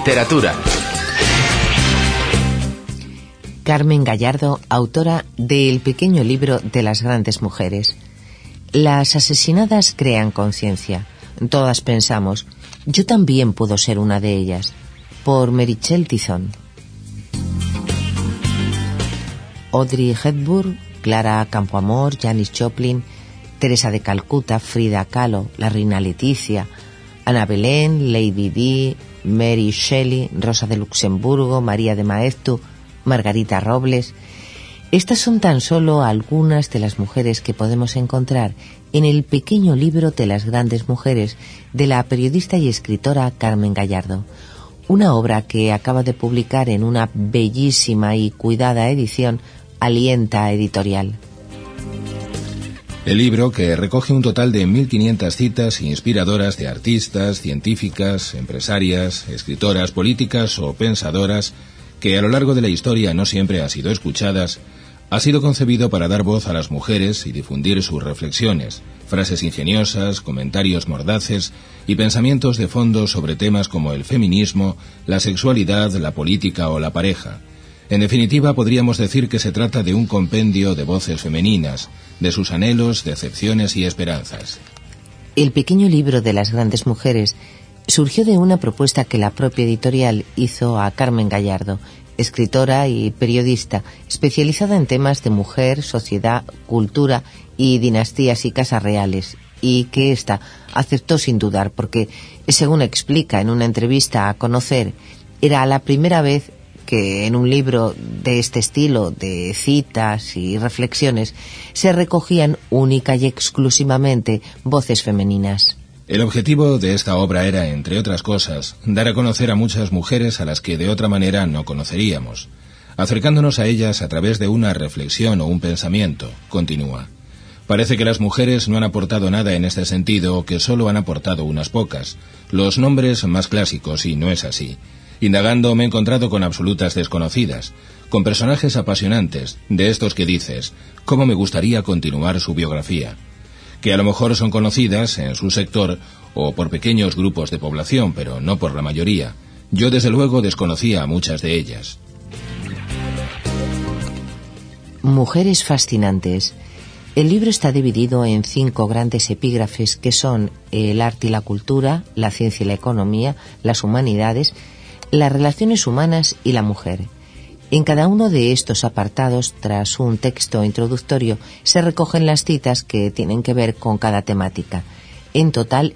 literatura. Carmen Gallardo, autora del pequeño libro de las grandes mujeres. Las asesinadas crean conciencia. Todas pensamos, yo también puedo ser una de ellas. Por Meritxell Tizón. Audrey Hepburn, Clara Campoamor, Janis Joplin, Teresa de Calcuta, Frida Kahlo, la reina Leticia, Ana Belén, Lady Di, Mary Shelley, Rosa de Luxemburgo, María de Maeztu, Margarita Robles. Estas son tan solo algunas de las mujeres que podemos encontrar en el pequeño libro de las grandes mujeres de la periodista y escritora Carmen Gallardo, una obra que acaba de publicar en una bellísima y cuidada edición Alienta Editorial. El libro, que recoge un total de 1.500 citas inspiradoras de artistas, científicas, empresarias, escritoras, políticas o pensadoras que a lo largo de la historia no siempre han sido escuchadas, ha sido concebido para dar voz a las mujeres y difundir sus reflexiones, frases ingeniosas, comentarios mordaces y pensamientos de fondo sobre temas como el feminismo, la sexualidad, la política o la pareja. En definitiva, podríamos decir que se trata de un compendio de voces femeninas, de sus anhelos, decepciones y esperanzas. El pequeño libro de las grandes mujeres surgió de una propuesta que la propia editorial hizo a Carmen Gallardo, escritora y periodista especializada en temas de mujer, sociedad, cultura y dinastías y casas reales, y que ésta aceptó sin dudar porque, según explica en una entrevista a Conocer, era la primera vez que en un libro de este estilo, de citas y reflexiones, se recogían única y exclusivamente voces femeninas. El objetivo de esta obra era, entre otras cosas, dar a conocer a muchas mujeres a las que de otra manera no conoceríamos, acercándonos a ellas a través de una reflexión o un pensamiento, continúa. Parece que las mujeres no han aportado nada en este sentido o que solo han aportado unas pocas, los nombres más clásicos, y no es así. Indagando me he encontrado con absolutas desconocidas, con personajes apasionantes, de estos que dices, ¿cómo me gustaría continuar su biografía? Que a lo mejor son conocidas en su sector o por pequeños grupos de población, pero no por la mayoría. Yo desde luego desconocía a muchas de ellas. Mujeres fascinantes. El libro está dividido en 5 grandes epígrafes que son el arte y la cultura, la ciencia y la economía, las humanidades, las relaciones humanas y la mujer. En cada uno de estos apartados, tras un texto introductorio, se recogen las citas que tienen que ver con cada temática. En total,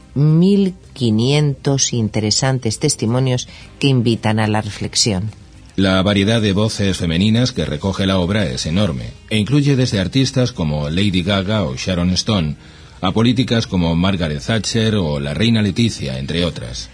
1.500 interesantes testimonios que invitan a la reflexión. La variedad de voces femeninas que recoge la obra es enorme, e incluye desde artistas como Lady Gaga o Sharon Stone, a políticas como Margaret Thatcher o la reina Leticia, entre otras.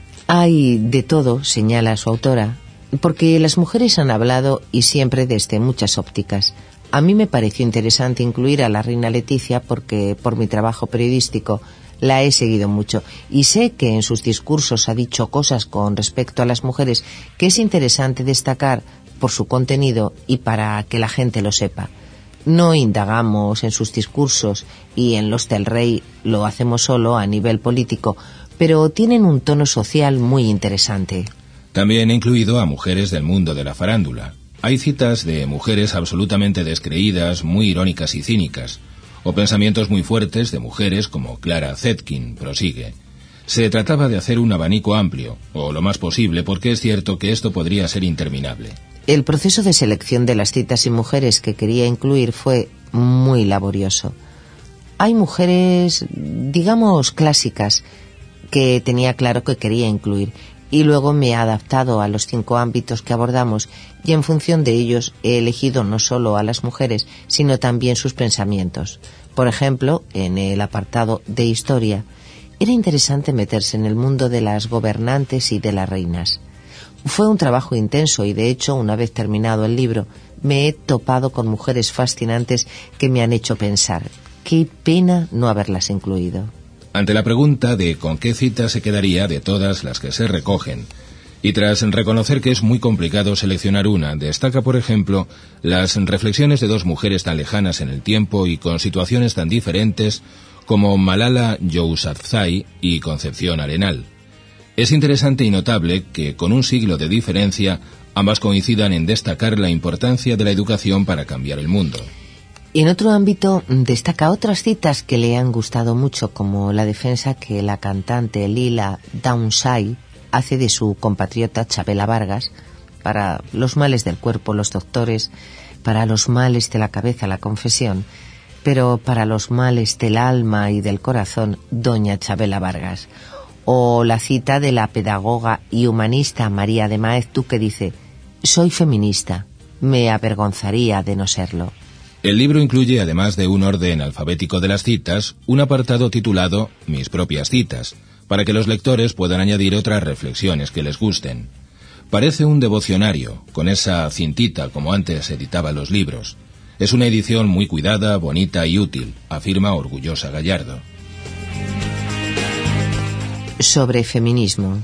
Hay de todo, señala su autora, porque las mujeres han hablado y siempre desde muchas ópticas. A mí me pareció interesante incluir a la reina Leticia porque, por mi trabajo periodístico, la he seguido mucho y sé que en sus discursos ha dicho cosas con respecto a las mujeres que es interesante destacar por su contenido y para que la gente lo sepa. No indagamos en sus discursos y en los del rey lo hacemos solo a nivel político, pero tienen un tono social muy interesante. También he incluido a mujeres del mundo de la farándula. Hay citas de mujeres absolutamente descreídas, muy irónicas y cínicas, o pensamientos muy fuertes de mujeres como Clara Zetkin, prosigue. Se trataba de hacer un abanico amplio, o lo más posible, porque es cierto que esto podría ser interminable. El proceso de selección de las citas y mujeres que quería incluir fue muy laborioso. Hay mujeres, digamos, clásicas, que tenía claro que quería incluir, y luego me he adaptado a los 5 ámbitos que abordamos y en función de ellos he elegido no solo a las mujeres, sino también sus pensamientos. Por ejemplo, en el apartado de historia, era interesante meterse en el mundo de las gobernantes y de las reinas. Fue un trabajo intenso y de hecho, una vez terminado el libro, me he topado con mujeres fascinantes que me han hecho pensar. Qué pena no haberlas incluido. Ante la pregunta de con qué cita se quedaría de todas las que se recogen, y tras reconocer que es muy complicado seleccionar una, destaca, por ejemplo, las reflexiones de 2 mujeres tan lejanas en el tiempo y con situaciones tan diferentes como Malala Yousafzai y Concepción Arenal. Es interesante y notable que, con un siglo de diferencia, ambas coincidan en destacar la importancia de la educación para cambiar el mundo. En otro ámbito, destaca otras citas que le han gustado mucho, como la defensa que la cantante Lila Downside hace de su compatriota Chabela Vargas: para los males del cuerpo, los doctores; para los males de la cabeza, la confesión; pero para los males del alma y del corazón, doña Chabela Vargas. O la cita de la pedagoga y humanista María de Maeztu, que dice: soy feminista, me avergonzaría de no serlo. El libro incluye, además de un orden alfabético de las citas, un apartado titulado Mis propias citas, para que los lectores puedan añadir otras reflexiones que les gusten. Parece un devocionario, con esa cintita como antes editaba los libros. Es una edición muy cuidada, bonita y útil, afirma orgullosa Gallardo. Sobre feminismo.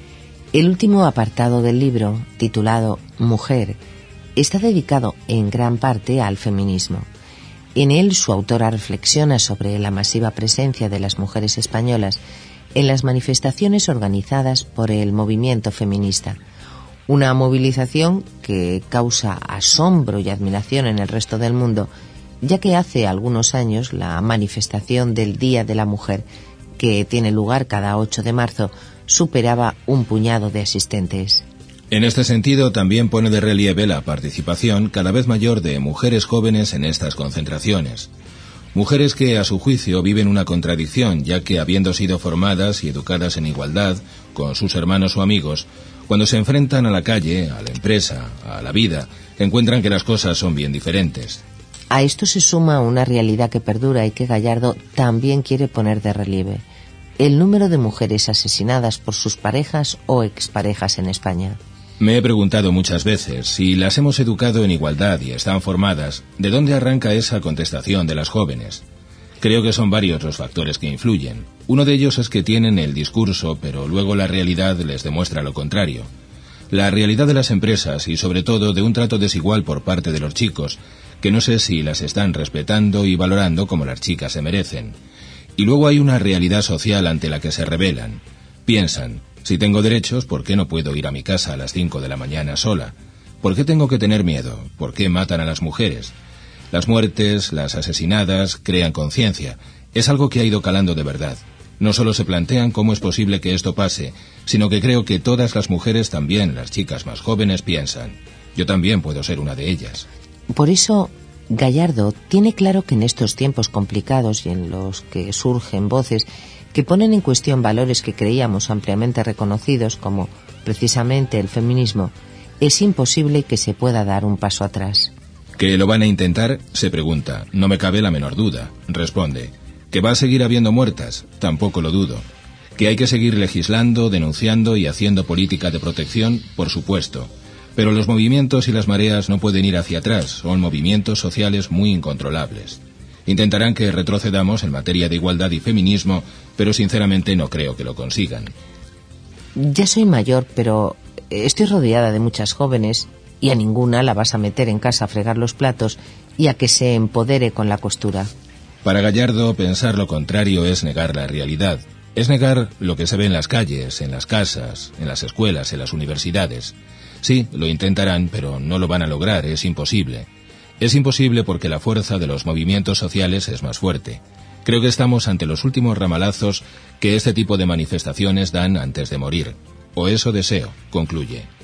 El último apartado del libro, titulado Mujer, está dedicado en gran parte al feminismo. En él, su autora reflexiona sobre la masiva presencia de las mujeres españolas en las manifestaciones organizadas por el movimiento feminista, una movilización que causa asombro y admiración en el resto del mundo, ya que hace algunos años la manifestación del Día de la Mujer, que tiene lugar cada 8 de marzo, superaba un puñado de asistentes. En este sentido, también pone de relieve la participación cada vez mayor de mujeres jóvenes en estas concentraciones. Mujeres que, a su juicio, viven una contradicción, ya que, habiendo sido formadas y educadas en igualdad con sus hermanos o amigos, cuando se enfrentan a la calle, a la empresa, a la vida, encuentran que las cosas son bien diferentes. A esto se suma una realidad que perdura y que Gallardo también quiere poner de relieve: el número de mujeres asesinadas por sus parejas o exparejas en España. Me he preguntado muchas veces, si las hemos educado en igualdad y están formadas, ¿de dónde arranca esa contestación de las jóvenes? Creo que son varios los factores que influyen. Uno de ellos es que tienen el discurso, pero luego la realidad les demuestra lo contrario. La realidad de las empresas y, sobre todo, de un trato desigual por parte de los chicos, que no sé si las están respetando y valorando como las chicas se merecen. Y luego hay una realidad social ante la que se rebelan. Piensan: si tengo derechos, ¿por qué no puedo ir a mi casa a las 5 de la mañana sola? ¿Por qué tengo que tener miedo? ¿Por qué matan a las mujeres? Las muertes, las asesinadas, crean conciencia. Es algo que ha ido calando de verdad. No solo se plantean cómo es posible que esto pase, sino que creo que todas las mujeres, también las chicas más jóvenes, piensan: yo también puedo ser una de ellas. Por eso, Gallardo tiene claro que en estos tiempos complicados y en los que surgen voces que ponen en cuestión valores que creíamos ampliamente reconocidos, como precisamente el feminismo, es imposible que se pueda dar un paso atrás. ¿Que lo van a intentar?, se pregunta. No me cabe la menor duda. Responde. ¿Que va a seguir habiendo muertas? Tampoco lo dudo. ¿Que hay que seguir legislando, denunciando y haciendo política de protección? Por supuesto. Pero los movimientos y las mareas no pueden ir hacia atrás, son movimientos sociales muy incontrolables. Intentarán que retrocedamos en materia de igualdad y feminismo, pero sinceramente no creo que lo consigan. Ya soy mayor, pero estoy rodeada de muchas jóvenes y a ninguna la vas a meter en casa a fregar los platos y a que se empodere con la costura. Para Gallardo, pensar lo contrario es negar la realidad. Es negar lo que se ve en las calles, en las casas, en las escuelas, en las universidades. Sí, lo intentarán, pero no lo van a lograr, es imposible. Es imposible porque la fuerza de los movimientos sociales es más fuerte. Creo que estamos ante los últimos ramalazos que este tipo de manifestaciones dan antes de morir. O eso deseo, concluye.